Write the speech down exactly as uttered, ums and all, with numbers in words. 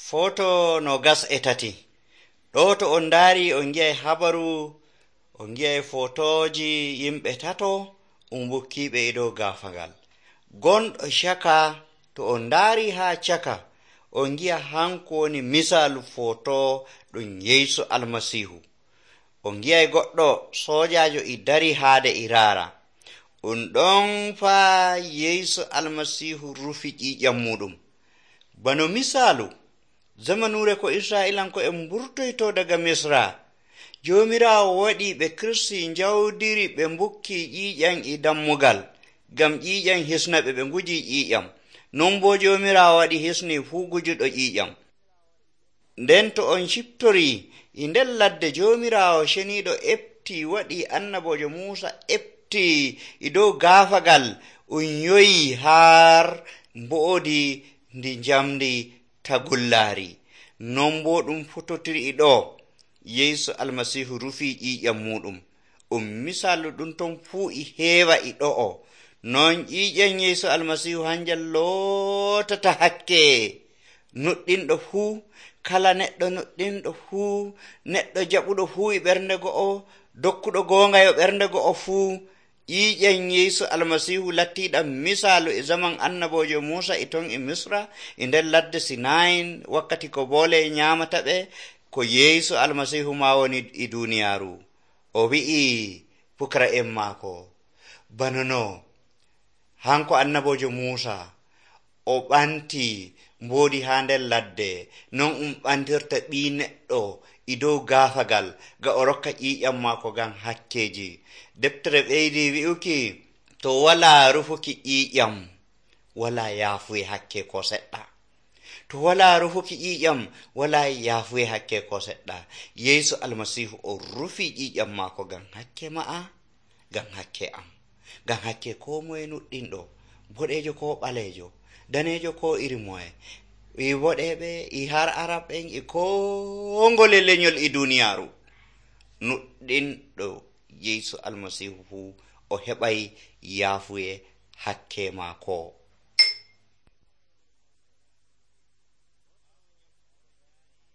Foto no gas e tati. Ɗo to on daari on gi'ay habaru, on gi'ay fotoji yimɓe tato um wokkiɓe e dow gafagal. Gonɗo caka to on daari ha caka on gi'a hanko woni misalu foto ɗum Yeesu Almasihu. On gi'ay goɗɗo sojajo i dari haade irara. On ɗon fa Yeesu Almasihu rufi ƴiƴam muɗum. Bano misalu zamanure ko Isra'ilanko en burtoyto daga Misra, Jomirawo waɗi ɓe Kristi jawdiri ɓe mbukki ƴiƴam e dammugal, gam ƴiƴam hisna ɓe ɓe nguji ƴiƴam. Non bo Jomirawo waɗi hisni fuu gujuɗo ƴiƴam. Nden to on ciptori e nder ladde Jomirawo ceniɗo efti waɗi annabojo Musa efti e dow gafagal on yoyi har mboodi ndi jamdi tagullari. Non bo ɗum fototiri ɗo Yeesu Almasihu rufi ƴiƴam muɗum. Um misalu ɗum ton fuu i heewa i ɗo'o. Non ƴiƴam Yeesu Almasihu hanjal lootata hakke nuɗɗinɗo fuu, kala neɗɗo nuɗɗinɗo fuu, neɗɗo jaɓuɗo fuu e ɓernde go'o, dokkuɗo gonga yo ɓernde go'o fuu. ƴiƴam Yeesu Almasihu lattiɗam misalu e zaman annabojo Musa e ton e Misra e nder ladde Sinayin wakkati ko boole nyamata ɓe, ko Yeesu Almasihu ma woni e duniyaru. O wi'i pukara en maako, banono hanko annabojo Musa o ɓanti mboodi ha nder ladde, non um ɓantirta ɓi neɗɗo e dow gafagal ga o rokka ƴiƴam maako gam hakkeji. Deftere ɓeydi wi'uki to wala rufuki ƴiƴam wala yaafuye hakke ko seɗɗa. To wala rufuki ƴiƴam wala yaafuye hakke ko seɗɗa. Yeesu Almasihu o rufi ƴiƴam maako gam hakke ma'a, gam hakke am, gam hakke ko moye nuɗɗinɗo, boɗejo ko ɓalejo, danejo ko iri moye, i boɗeɓe i har arab en i ko ngole leñol i duniyaru. Nuɗɗinɗo Yeesu Almasihu fu o heɓay yaafuye hakke maako.